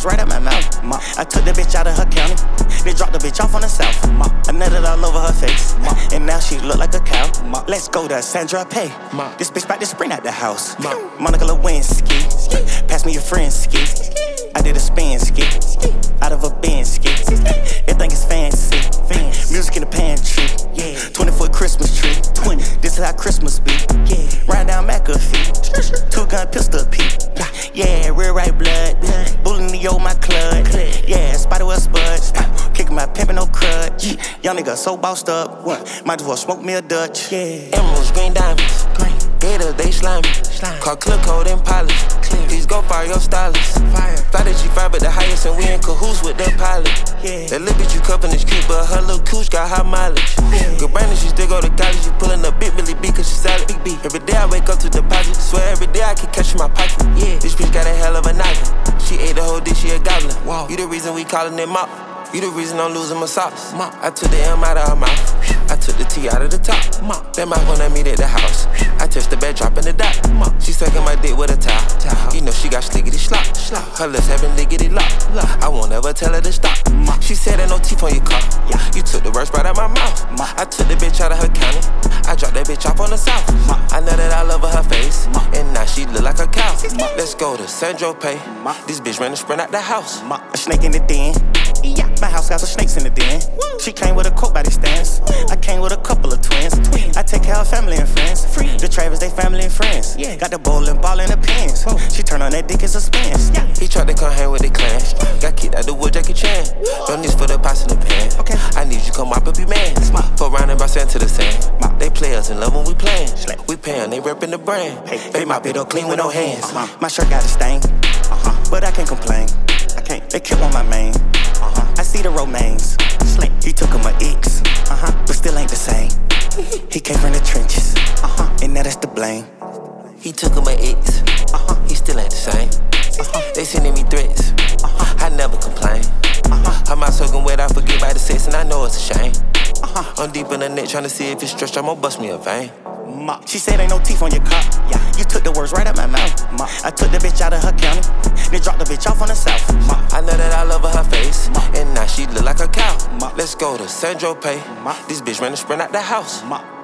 right out my mouth. I took the bitch out of her county, then dropped the bitch off on the south. I nutted all over her face, and now she look like a cow. Let's go to Sandra Pay. This bitch bout to sprint out the house. Monica Lewinsky, pass me your friend ski. I did a spin ski, out of a bin ski. Everything is fancy, music in the pantry. 20-foot Christmas tree. This is how Christmas be. Ride down McAfee, 2-gun pistol Pete. Yeah, real right blood, bullying the old my club. Yeah, Spider-Well Spud, kicking my pimpin' no crutch. Young nigga so bossed up, might as well smoke me a Dutch. Emeralds, green diamonds, gators, they slimy. Call clear code and polish. Please go fire your stylist. Fly the G5 at the highest and we in cahoots with the pilot. That little bitch you cuffin' is cute, but her little cooch got high mileage. Good Brandon, she still go to college. She pullin' up big Billy B cause she solid. Big B. Every day I wake up to deposit. Swear every day I can catch in my pocket. This bitch got a hell of a noggin. She ate the whole dish, she a goblin. You the reason we callin' it mop. You the reason I'm losing my socks. I took the M out of her mouth. I took the T out of the top. That mouth when I meet at the house. I touched the bed, dropping the dot. She sucking my dick with a towel. You know she got slickety slop. Her lips having lickety lock. I won't ever tell her to stop. She said ain't no teeth on your car. You took the words right out my mouth. I took the bitch out of her county. I dropped that bitch off on the south. I know that I love her face, and now she look like a cow. Let's go to Sandro Pay. This bitch ran to sprint out the house. A snake in the den. My house got some snakes in the den. She came with a coat by the stands. I came with a couple of twins. I take care of family and friends. The Travers, they family and friends. Got the bowling ball in the pins. She turn on that dick, it's a spins. He tried to come hang with the clan. Got kicked out the wood, Jackie Chan. Don't need for the pots in the pan. I need you come up and be man. Fuck round and bounce into the sand. They players in love when we playin'. We payin', they reppin' the brand. They mop it up clean with no hands. My shirt got a stain, but I can't complain. They killed on my main. I see the romaines. He took him a X, but still ain't the same. He came from the trenches, and now that's the blame. He took him a X, he still ain't the same. They sending me threats, I never complain. I'm out soaking wet, I forget by the sex, and I know it's a shame. I'm deep in the net trying to see if it's stretched, I'ma bust me a vein. She said ain't no teeth on your car. You took the words right out my mouth. I took the bitch out of her county, then dropped the bitch off on the south. I know that I love her face, and now she look like a cow. Let's go to Sandro Pay. This bitch ran to sprint out the house.